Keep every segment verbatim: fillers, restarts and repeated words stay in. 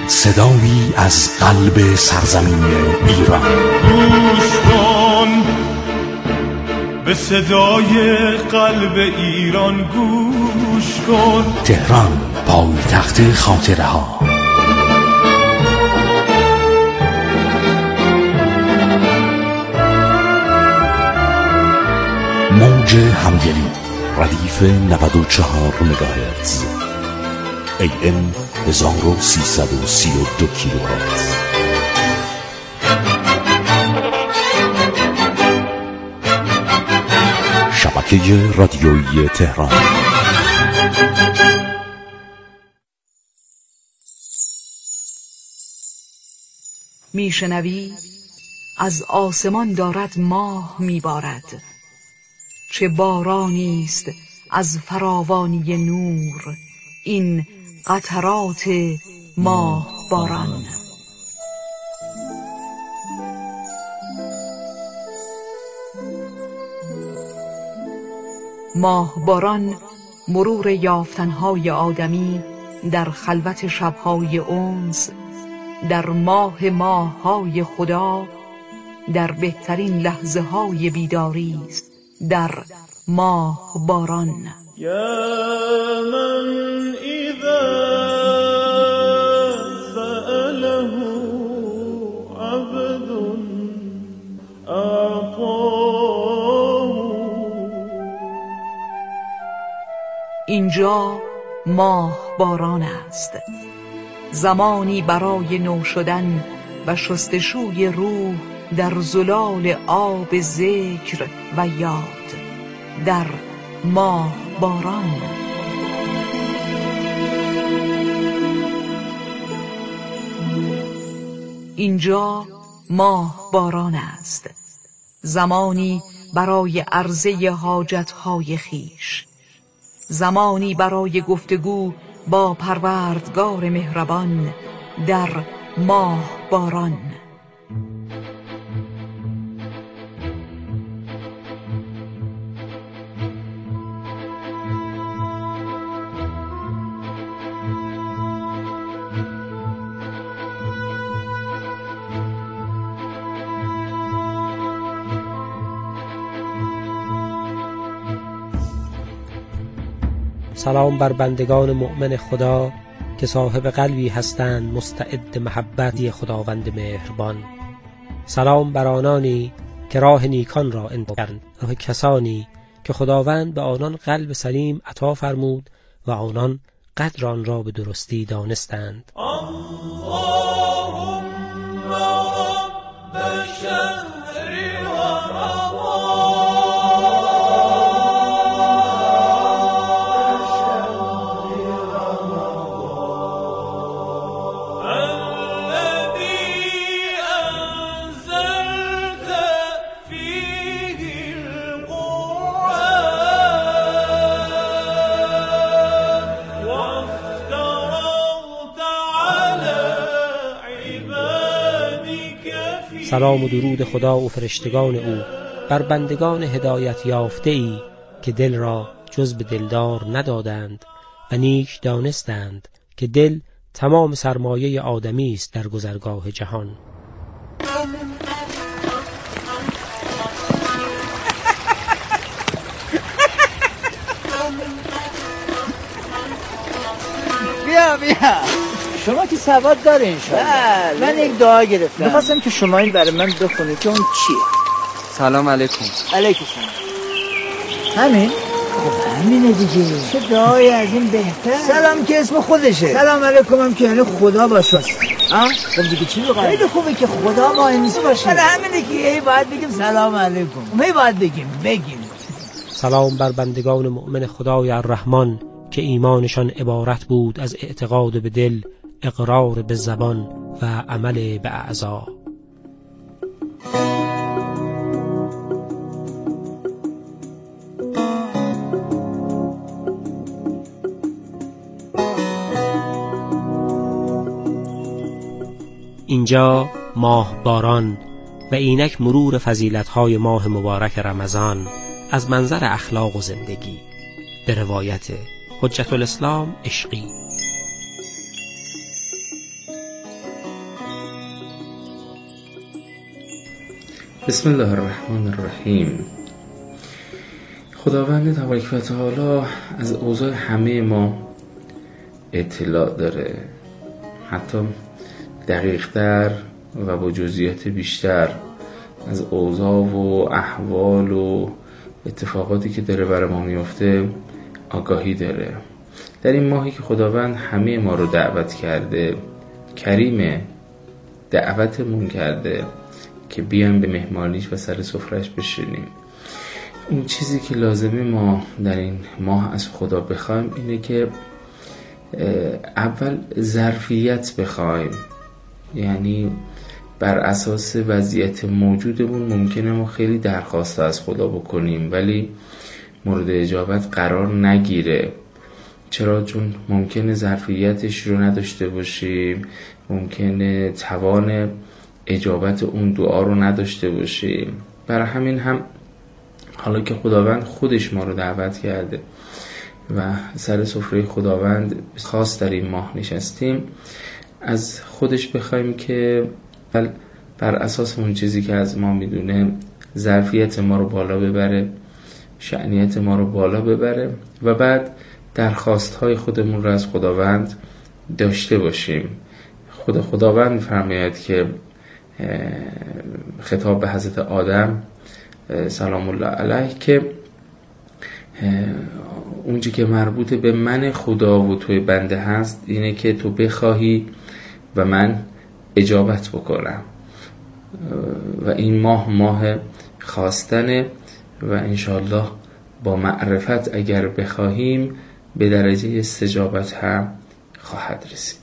صدایی از قلب سرزمین ایران. گوش کن به صدای قلب ایران، گوش کن. تهران، پایتخت خاطره ها. موج همدلی، ردیف نود و چهار مگاهرتز، ای ام هزار و سیصد و سی و دو کیلوهرتز. شبکه رادیویی تهران. میشنوی از آسمان دارد ماه میبارد، چه بارانی است از فراوانی نور این قطرات ماه باران. ماه باران مرور یافتنهای آدمی در خلوت شبهای انس، در ماه ماههای خدا، در بهترین لحظه های بیداری است در ماه باران. یا من اذا سأله عبد اعطاه. اینجا ماه باران است، زمانی برای نو شدن و شستشوی روح در زلال آب ذکر و یاد، در ماه باران. اینجا ماه باران است، زمانی برای عرضه حاجتهای خیش، زمانی برای گفتگو با پروردگار مهربان، در ماه باران. سلام بر بندگان مؤمن خدا که صاحب قلبی هستند مستعد محبتی خداوند مهربان. سلام بر آنانی که راه نیکان را انتخابند، راه کسانی که خداوند به آنان قلب سلیم عطا فرمود و آنان قدر آن را به درستی دانستند. اللهم رب شهر سلام و درود خدا و فرشتگان او بر بندگان هدایت یافته ای که دل را جز به دلدار ندادند و نیک دانستند که دل تمام سرمایه آدمی است در گذرگاه جهان. بیا بیا شما که سواد داره انشاءالله. من یک دعا گرفتم، میخواستم که شما این برای من بخونید که اون چیه. سلام علیکم. علیکم سلام. همین؟ خب همینه دیگه، چه دعای از این بهتر. سلام که اسم خودشه، سلام علیکم هم که یعنی خدا باشه. ها خب دیگه چی بگم؟ خیلی خوبه که خدا با انسان باشه. حالا همینه که هی باید بگیم سلام علیکم، هی باید بگیم بگیم سلام بر بندگان مؤمن خدای الرحمن که ایمانشان عبارت بود از اعتقاد به دل، اقرار به زبان و عمل به اعضا. اینجا ماه باران و اینک مرور فضیلت‌های ماه مبارک رمضان از منظر اخلاق و زندگی به روایت حجت الاسلام عشقی. بسم الله الرحمن الرحیم. خداوند تبارک و تعالی از اوضاع همه ما اطلاع داره، حتی دقیق‌تر و با جزئیات بیشتر از اوضاع و احوال و اتفاقاتی که داره برای ما میفته آگاهی داره. در این ماهی که خداوند همه ما رو دعوت کرده، کریمه، دعوتمون کرده که بیان به مهمانیش و سر سفرهش بشینیم، اون چیزی که لازمه ما در این ماه از خدا بخوایم اینه که اول ظرفیت بخوایم. یعنی بر اساس وضعیت موجودمون ممکنه ما خیلی درخواست از خدا بکنیم ولی مورد اجابت قرار نگیره. چرا؟ چون ممکنه ظرفیتش رو نداشته باشیم، ممکنه توان اجابت اون دعا رو نداشته باشیم. برای همین هم حالا که خداوند خودش ما رو دعوت کرده و سر سفره خداوند خاص در این ماه نشستیم، از خودش بخوایم که بر اساس اون چیزی که از ما میدونه ظرفیت ما رو بالا ببره، شأنیت ما رو بالا ببره و بعد درخواست های خودمون رو از خداوند داشته باشیم. خود خداوند می‌فرماید که خطاب به حضرت آدم سلام الله علیه که اونچه که مربوط به من خدا و توی بنده هست اینه که تو بخواهی و من اجابت بکنم. و این ماه ماه خواستنه و انشالله با معرفت اگر بخواهیم به درجه استجابت هم خواهد رسید.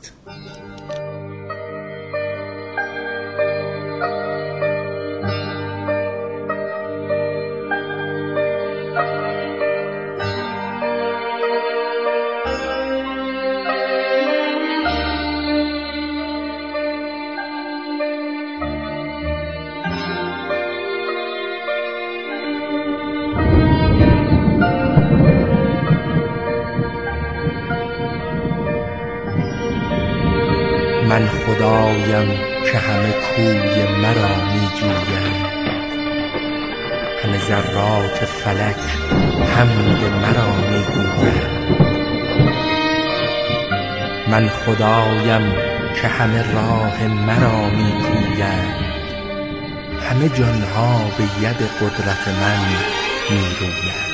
من خدایم که همه کوی مرا می جویند، همه ذرات فلک حمد مرا می گویند. من خدایم که همه راه مرا می پویند، همه جانها به ید قدرت من می رویند.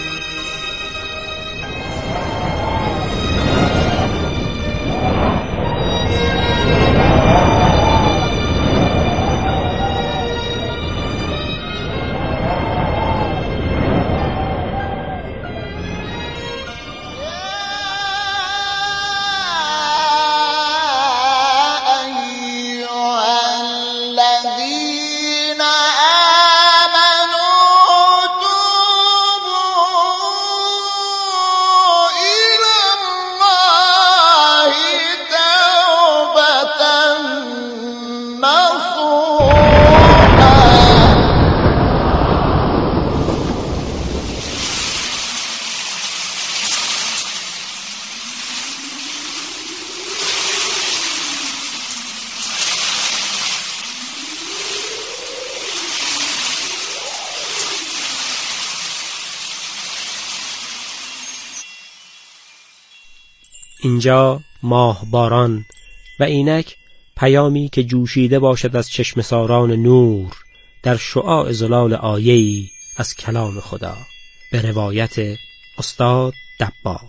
اینجا ماه باران و اینک پیامی که جوشیده باشد از چشم ساران نور در شعاع زلال آیه‌ای از کلام خدا، به روایت استاد دباغ.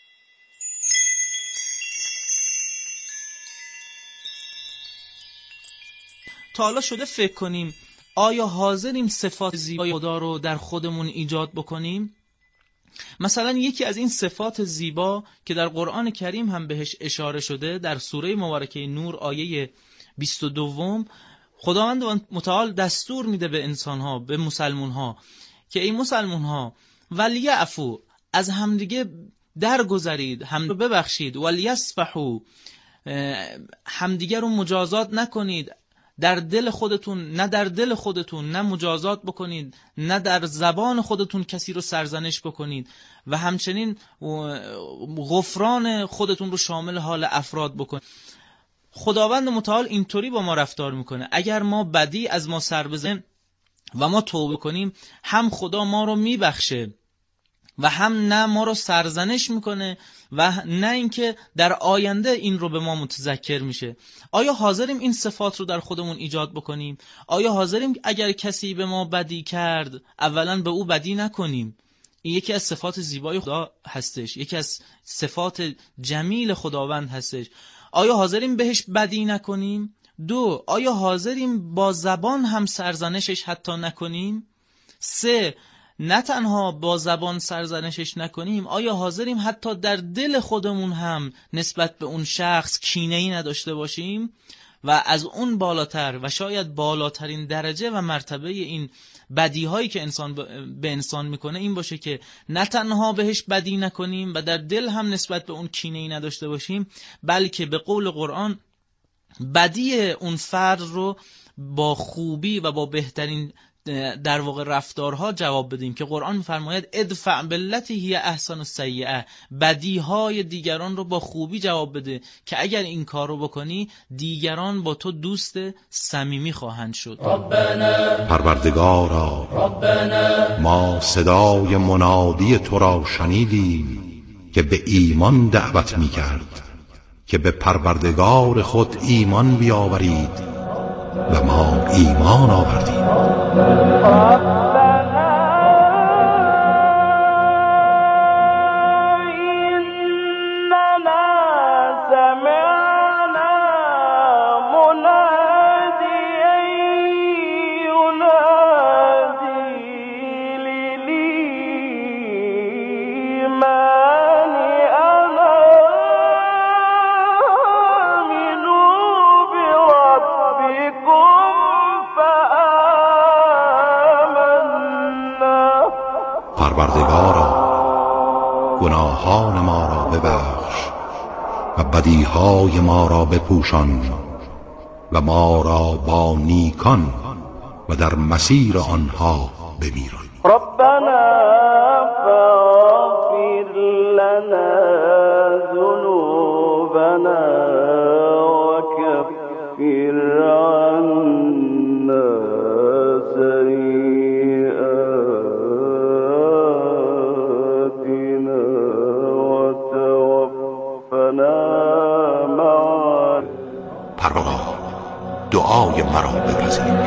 تا حالا شده فکر کنیم آیا حاضریم صفات زیبای خدا رو در خودمون ایجاد بکنیم؟ مثلا یکی از این صفات زیبا که در قرآن کریم هم بهش اشاره شده در سوره مبارکه نور آیه بیست و دو، خداوند متعال دستور میده به انسانها، به مسلمانها که ای مسلمانها ولیعفو، از همدیگه درگذرید، هم ببخشید، ولیصفحوا، همدیگه رو مجازات نکنید، در دل خودتون نه در دل خودتون نه مجازات بکنید، نه در زبان خودتون کسی رو سرزنش بکنید و همچنین غفران خودتون رو شامل حال افراد بکنید. خداوند متعال اینطوری با ما رفتار میکنه. اگر ما بدی از ما سر بزنه و ما توبه کنیم، هم خدا ما رو میبخشه و هم نه ما رو سرزنش میکنه و نه اینکه در آینده این رو به ما متذکر میشه. آیا حاضریم این صفات رو در خودمون ایجاد بکنیم؟ آیا حاضریم اگر کسی به ما بدی کرد اولا به او بدی نکنیم؟ این یکی از صفات زیبای خدا هستش، یکی از صفات جمیل خداوند هستش. آیا حاضریم بهش بدی نکنیم؟ دو، آیا حاضریم با زبان هم سرزنشش حتی نکنیم؟ سه، نه تنها با زبان سرزنشش نکنیم، آیا حاضریم حتی در دل خودمون هم نسبت به اون شخص کینه‌ای نداشته باشیم؟ و از اون بالاتر و شاید بالاترین درجه و مرتبه این بدی هایی که انسان به انسان میکنه این باشه که نه تنها بهش بدی نکنیم و در دل هم نسبت به اون کینه‌ای نداشته باشیم، بلکه به قول قرآن بدی اون فرد رو با خوبی و با بهترین در واقع رفتارها جواب بدیم که قرآن می‌فرماید ادفع بالتی هی احسن السیئه، بدیهای دیگران رو با خوبی جواب بده که اگر این کار رو بکنی دیگران با تو دوست صمیمی خواهند شد. پروردگارا، ربنا، ما صدای منادی تو را شنیدیم که به ایمان دعوت می‌کرد که به پروردگار خود ایمان بیاورید و ما ایمان آوردیم. پروردگارا، گناهان ما را ببخش و بدیهای ما را بپوشان و ما را با نیکان و در مسیر آنها بمیران. ربنا فاغفر لنا ذنوبنا وكفر عنا سيئاتنا وتوفنا مع. پروردگار، دعای مرا بپذیر.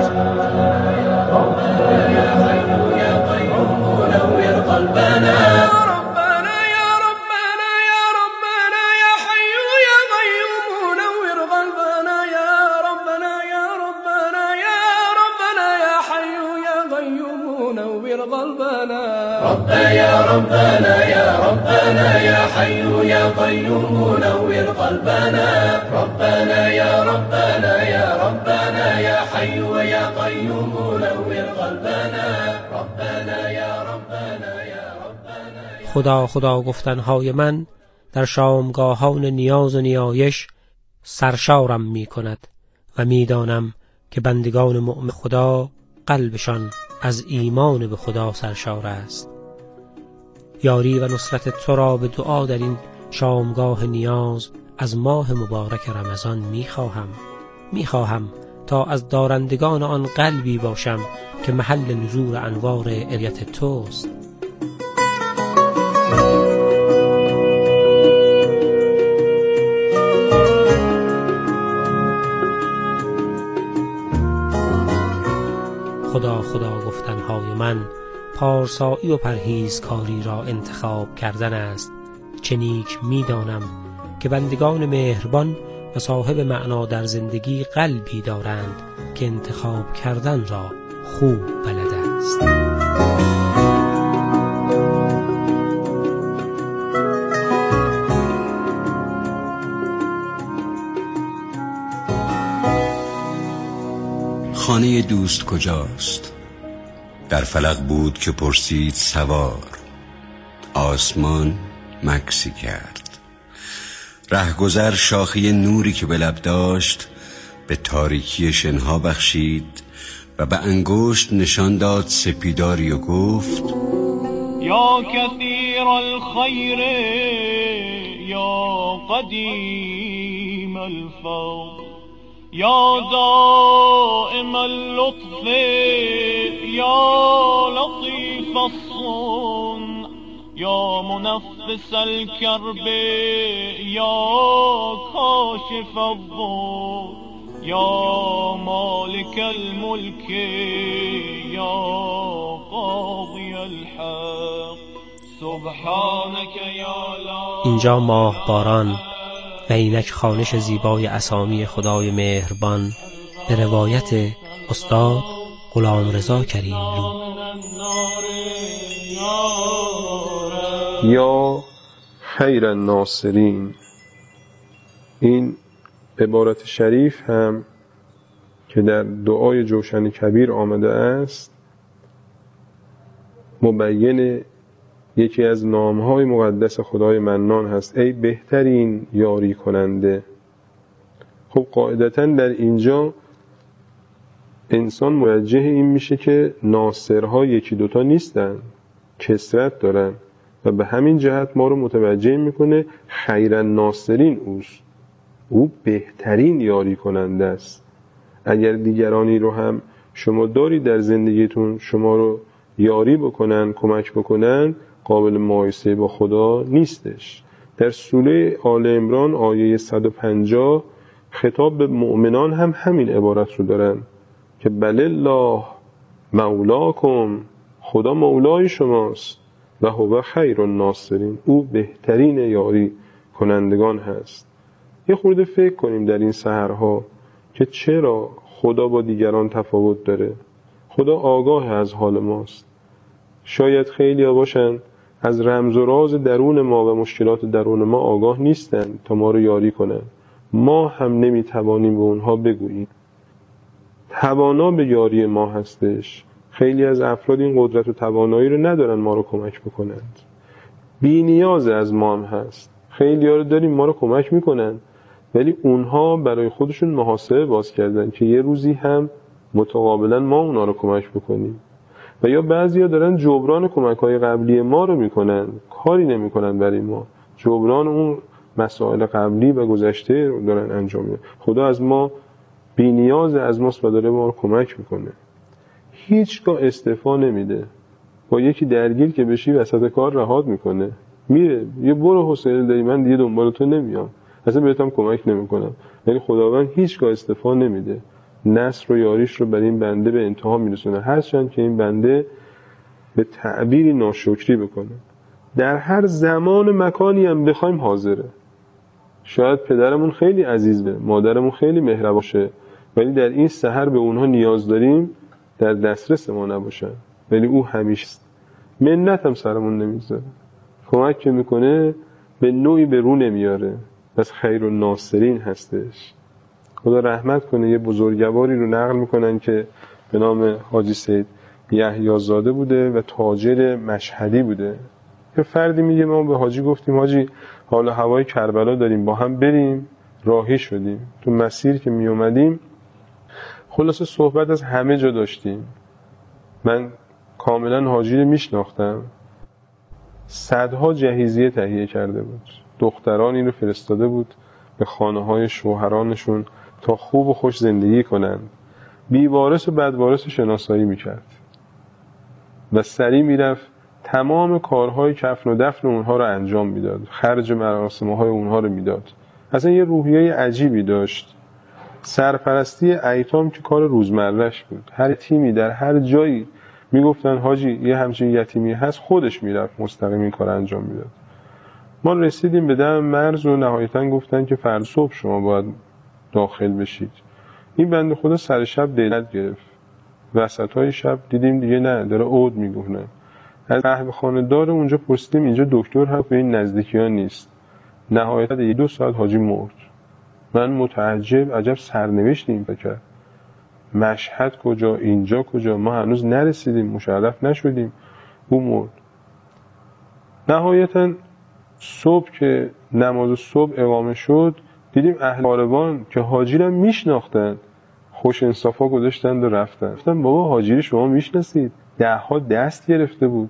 ربنا ربنا يا ربنا يا ربنا يا حي يا قيوم نور قلبنا يا ربنا يا ربنا يا ربنا يا حي يا قيوم نور قلبنا. ربنا يا ربنا يا ربنا يا حي يا قيوم نور قلبنا. ربنا يا ربنا يا ربنا يا حي يا قيوم نور قلبنا. ربنا يا ربنا يا خدا خدا گفتنهای من در شامگاهان نیاز و نیایش سرشارم می کند و می دانم که بندگان مؤمن خدا قلبشان از ایمان به خدا سرشار است. یاری و نصرت تو را به دعا در این شامگاه نیاز از ماه مبارک رمضان می خواهم می خواهم تا از دارندگان آن قلبی باشم که محل نزول انوار عنایت توست. خدا خدا گفتنهای من پارسایی و پرهیزکاری را انتخاب کردن است. چه نیک می دانم که بندگان مهربان و صاحب معنا در زندگی قلبی دارند که انتخاب کردن را خوب بلد است. خانه دوست کجاست؟ در فلک بود که پرسید سوار، آسمان مکسی کرد. رهگذر شاخه نوری که به لب داشت به تاریکی شنها بخشید و به انگشت نشان داد سپیداری و گفت یا کثیر الخیر یا قدیم الفضل یا دائم اللطف یا لطیف الصنع یا منفس الکرب یا کاشف الضر یا مالک الملک یا قاضی الحق سبحانك یا لا. اینجا ماه باران و اینک خوانش زیبای اسامی خدای مهربان به روایت استاد غلامرضا کریملو. یا خیر الناصرین. این عبارت شریف هم که در دعای جوشن کبیر آمده است مبین یکی از نامهای مقدس خدای منان هست، ای بهترین یاری کننده. خب قاعدتاً در اینجا انسان موجه این میشه که ناصرها یکی دوتا نیستن، کثرت دارن و به همین جهت ما رو متوجه میکنه خیر الناصرین اوست، او بهترین یاری کننده است. اگر دیگرانی رو هم شما دارید در زندگیتون شما رو یاری بکنن، کمک بکنن، قابل مقایسه با خدا نیستش. در سوره آل عمران آیه صد و پنجاه خطاب به مؤمنان هم همین عبارت رو دارن که بل الله مولاکم، خدا مولای شماست و هو خیر الناصرین، او بهترین یاری کنندگان هست. یه خورده فکر کنیم در این سحرها که چرا خدا با دیگران تفاوت داره. خدا آگاه از حال ماست. شاید خیلی ها باشن از رمز و راز درون ما و مشکلات درون ما آگاه نیستن تا ما رو یاری کنن. ما هم نمیتوانیم به اونها بگوییم. توانا به یاری ما هستش. خیلی از افراد این قدرت و توانایی رو ندارن ما رو کمک بکنند. بی نیاز از ما هم هست. خیلی ها رو داریم ما رو کمک میکنن ولی اونها برای خودشون محاسبه باز کردن که یه روزی هم متقابلا ما اونها رو کمک بکنیم. و یا بعضی ها دارن جبران کمک های قبلی ما رو میکنن، کاری نمیکنن برای ما، جبران اون مسائل قبلی و گذشته رو دارن انجام میدن. خدا از ما بی نیاز از ماست و داره ما رو کمک میکنه. هیچگاه استعفا نمیده. با یکی درگیر که بشی وسط کار رهات میکنه، میره یه برو حوصله داری من دیگه دنبال تو نمیام، اصلا بهتم کمک نمیکنم. یعنی خداوند هیچگاه استعفا نمیده، نصر و یاریش رو برای این بنده به انتها میرسونه، هرچند که این بنده به تعبیری ناشکری بکنه. در هر زمان و مکانی هم بخوایم حاضره. شاید پدرمون خیلی عزیزه، مادرمون خیلی مهربان باشه، ولی در این سحر به اونها نیاز داریم در دسترس ما نباشن، ولی او همیشه است. منت هم سرمون نمیذاره، کمک که میکنه به نوعی به رو نمیاره. بس خیر الناصرین هستش. خدا رحمت کنه. یه بزرگواری رو نقل میکنن که به نام حاجی سید یحیی زاده بوده و تاجر مشهدی بوده. یه فردی میگه ما به حاجی گفتیم حاجی حال هوای کربلا داریم، با هم بریم. راهی شدیم. تو مسیر که می اومدیم خلاصه صحبت از همه جا داشتیم. من کاملا حاجی رو میشناختم. صدها جهیزیه تهیه کرده بود. دخترانی رو فرستاده بود به خانه های شوهرانشون تا خوب و خوش زندگی کنند. بیوارث و بدوارث شناسایی میکرد و سریع میرفت تمام کارهای کفن و دفن اونها رو انجام میداد، خرج مراسمهای اونها رو میداد. اصلا یه روحیه عجیبی داشت. سرپرستی ایتام که کار روزمرهش بود. هر تیمی در هر جایی میگفتن حاجی یه همچین یتیمی هست، خودش میرفت مستقیم این کار انجام میداد. ما رسیدیم به دم مرز و نهایتاً گفتن که فردا صبح شما باید داخل بشید. این بنده خدا سر شب دلت گرفت. وسطای شب دیدیم دیگه نه، داره عود میگونه. از قهوه خانه دار اونجا پرسیدیم اینجا دکتر هست؟ به این نزدیکی ها نیست. نهایتاً یه دو ساعت حاجی مرد. من متعجب عجب سرنوشتی این فکر. مشهد کجا، اینجا کجا، ما هنوز نرسیدیم، مشرف نشدیم. او مرد. نهایتاً صبح که نماز صبح اقامه شد دیدیم اهل کاروان که حاجی رو میشناختن خوش انصافا گذاشتند و رفتن. گفتم بابا حاجی رو شما میشناسید؟ ده ها دست گرفته بود،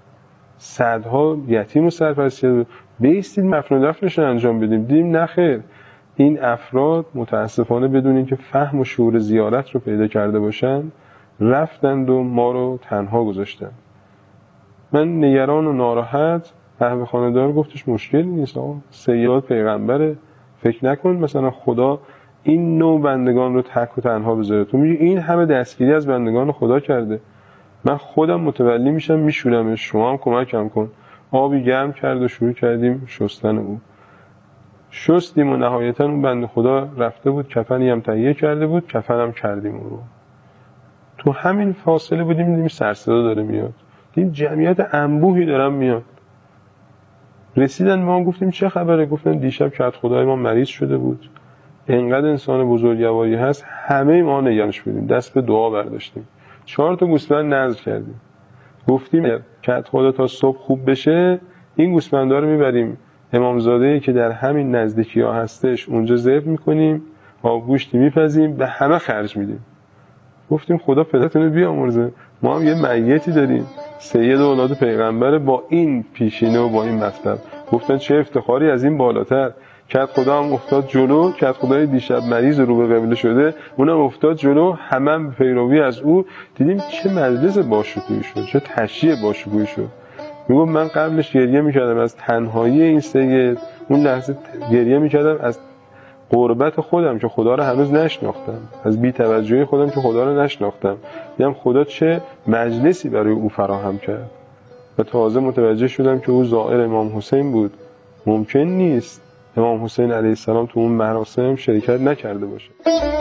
صدها یتیم و سرپرستی بود، بیستید مفنون دفنش رو انجام بدیم. دیدیم نخیر، این افراد متاسفانه بدون اینکه فهم و شعور زیارت رو پیدا کرده باشن رفتند و ما رو تنها گذاشتند. من نگران و ناراحت، قهوه خانه دار گفتش مشکلی نیست آقا، سید پیغمبره، فکر نکن مثلا خدا این نوع بندگان رو تک و تنها بذاره. تو میگی این همه دستگیری از بندگان خدا کرده، من خودم متولی میشم میشورمش، شما هم کمکم کن. آبی گرم کرد و شروع کردیم شستن او. شستیم و نهایتا اون بنده خدا رفته بود، کفنی هم تهیه کرده بود، کفنم کردیم اون رو. تو همین فاصله بودیم دیدیم سرصدا داره میاد، دیدیم جمعیت انبوهی دارن میاد. رسیدن ما گفتیم چه خبره؟ گفتن دیشب کت خدای ما مریض شده بود، اینقدر انسان بزرگواری هست، همه ما نگرانش بودیم، دست به دعا برداشتیم، چهار تا گوسفند نذر کردیم، گفتیم کت خدا تا صبح خوب بشه این گوسفندا رو میبریم امامزاده‌ای که در همین نزدیکی ها هستش اونجا ذبح میکنیم، آبگوشتی میپزیم، به همه خرج میدیم. گفتیم خدا پدرتون رو بیامرزه، ما هم یه میتی داریم، سید اولاد پیغمبر با این پیشینه و با این مطلب. گفتن چه افتخاری از این بالاتر. کت خدا هم افتاد جلو، کت خدای دیشب مریض رو به قبله شده اونم افتاد جلو، همه هم پیروی از او. دیدیم چه مجلس باشکوهی شد، چه تشییع باشکوهی شد. میگم من قبلش گریه میکردم از تنهایی این سید، اون لحظه گریه میکردم از غربت خودم که خدا رو هنوز نشناختم، از بی‌توجهی خودم که خدا رو نشناختم. دیدم خدا چه مجلسی برای او فراهم کرد و تازه متوجه شدم که او زائر امام حسین بود. ممکن نیست امام حسین علیه السلام تو اون مراسم شرکت نکرده باشه.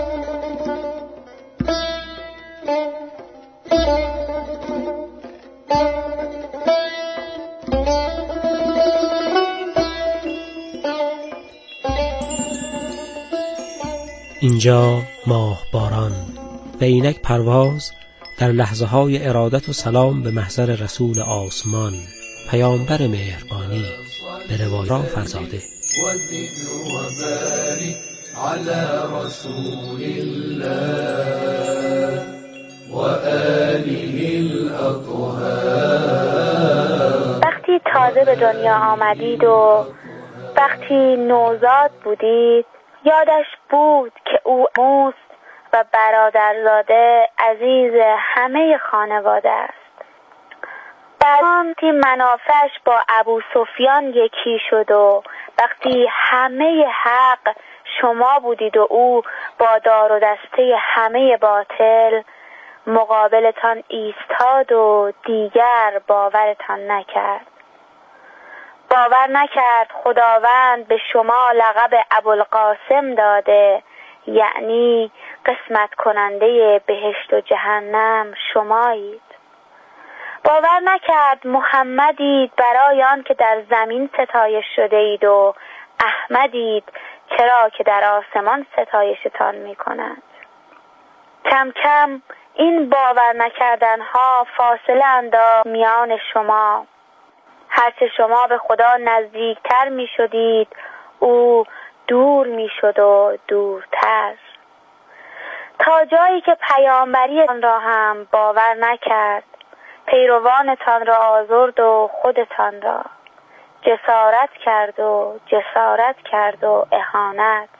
اینجا ماه باران و اینک پرواز در لحظه های ارادت و سلام به محضر رسول آسمان پیامبر مهربانی به روایات فرزاده. وزد وبارك على رسول الله وآله الأطهار. وقتی تازه به دنیا آمدید و وقتی نوزاد بودید یادش بود که او عموست و برادرزاده عزیز همه خانواده است. وقتی منافعش با ابو سفیان یکی شد و وقتی همه حق شما بودید و او با دار و دسته همه باطل مقابلتان ایستاد و دیگر باورتان نکرد. باور نکرد خداوند به شما لقب ابوالقاسم داده، یعنی قسمت کننده بهشت و جهنم شمایید. باور نکرد محمدید برای آن که در زمین ستایش شده اید و احمدید چرا که در آسمان ستایشتان می کنند. کم کم این باور نکردن ها فاصله انداخت میان شما. هرچه شما به خدا نزدیکتر می شدید او دور می شد و دورتر، تا جایی که پیامبریتان را هم باور نکرد، پیروانتان را آزرد و خودتان را جسارت کرد و جسارت کرد و اهانت.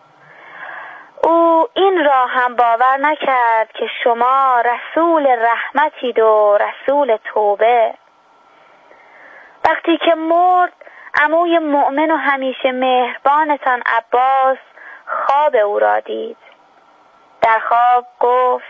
او این را هم باور نکرد که شما رسول رحمتید و رسول توبه. وقتی که مرد عموی مؤمن و همیشه مهربانتان عباس خواب او را دید. در خواب گفت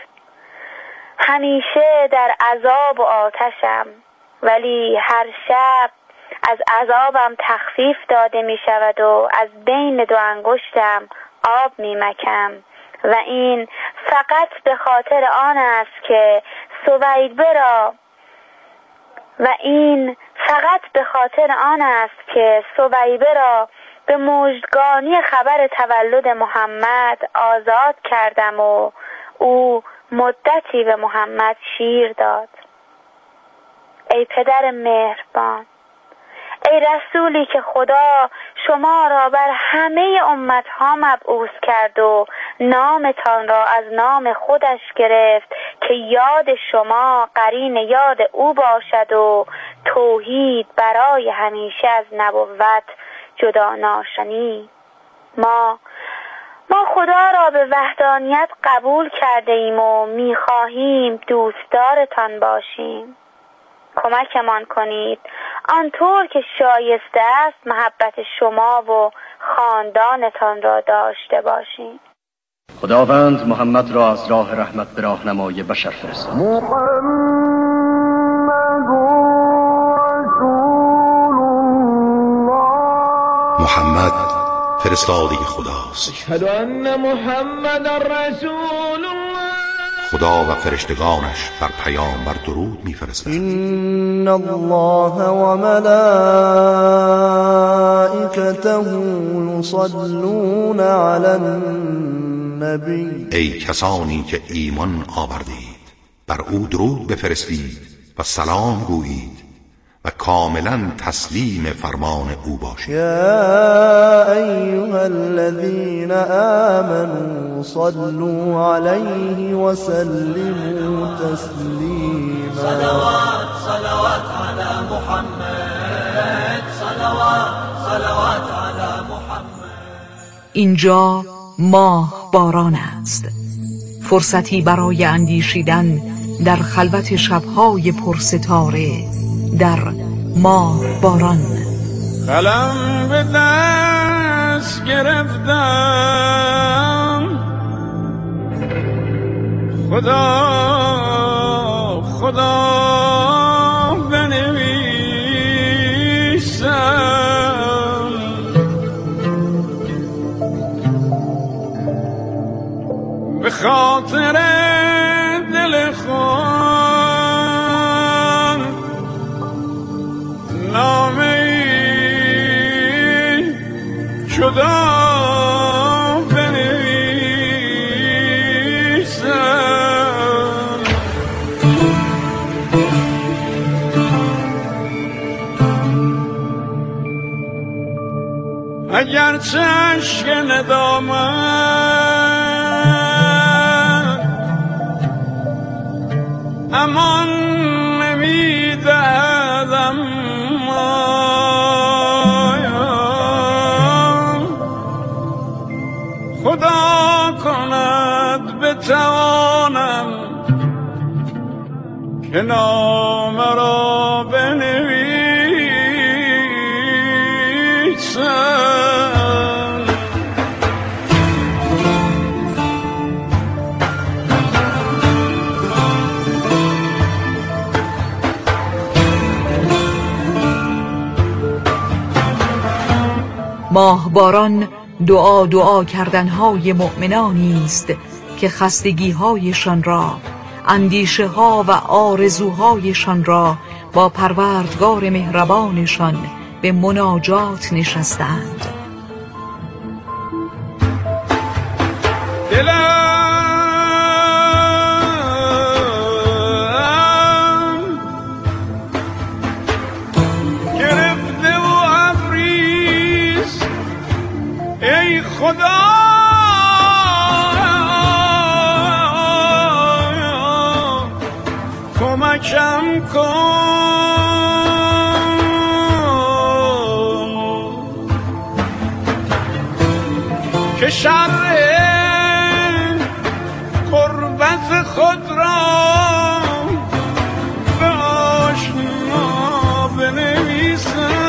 همیشه در عذاب و آتشم، ولی هر شب از عذابم تخفیف داده می شود و از بین دو انگشتم آب می مکم و این فقط به خاطر آن است که سویبه را و این فقط به خاطر آن است که سویبه را به مژدگانی خبر تولد محمد آزاد کردم و او مدتی به محمد شیر داد. ای پدر مهربان، ای رسولی که خدا شما را بر همه امتها مبعوث کرد و نامتان را از نام خودش گرفت که یاد شما قرین یاد او باشد و توحید برای همیشه از نبوت جدا ناشنی. ما ما خدا را به وحدانیت قبول کرده ایم و میخواهیم دوستدارتان باشیم. کمکمان کنید آنطور که شایسته است محبت شما و خاندانتان را داشته باشیم. خداوند محمد را از راه رحمت به راهنمای بشر فرستاد. محمد فرستاده خداست. اشهد ان محمد رسول الله. خدا و فرشتگانش بر پیامبر درود می‌فرستند. ان الله و ملائکته یصلون علی النبی. ای کسانی که ایمان آوردید بر او درود بفرستید و سلام گویید و کاملا تسلیم فرمان او باشید. یا ایها الذین آمنوا صلوا علیه و سلموا تسلیما. صلوات صلوات علی محمد. صلوات صلوات علی محمد. اینجا ماه باران است، فرصتی برای اندیشیدن در خلوت شبهای پرستاره در ماه باران. قلم به دست گرفتم، خدا خدا بنویسم، به خاطر دل خود نامه جدا بنویسم. اگر چشم ندامت امان نمیدهدم، خدا کند بتوانم که نامه را بنویسم. ماهباران دعا دعا کردنهای مؤمنانی است که خستگی‌هایشان را، اندیشه ها و آرزوهایشان را با پروردگار مهربانشان به مناجات نشستند. خدا کمکم کن که شر قربت خود را به آشنا بنویسم.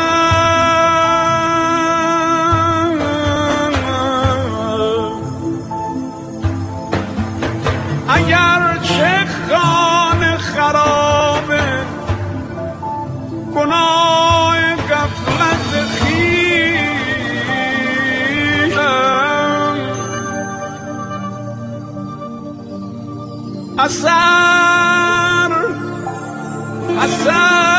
اگر چه خانه خرابه گناه غفلت خویشم، اثر اثر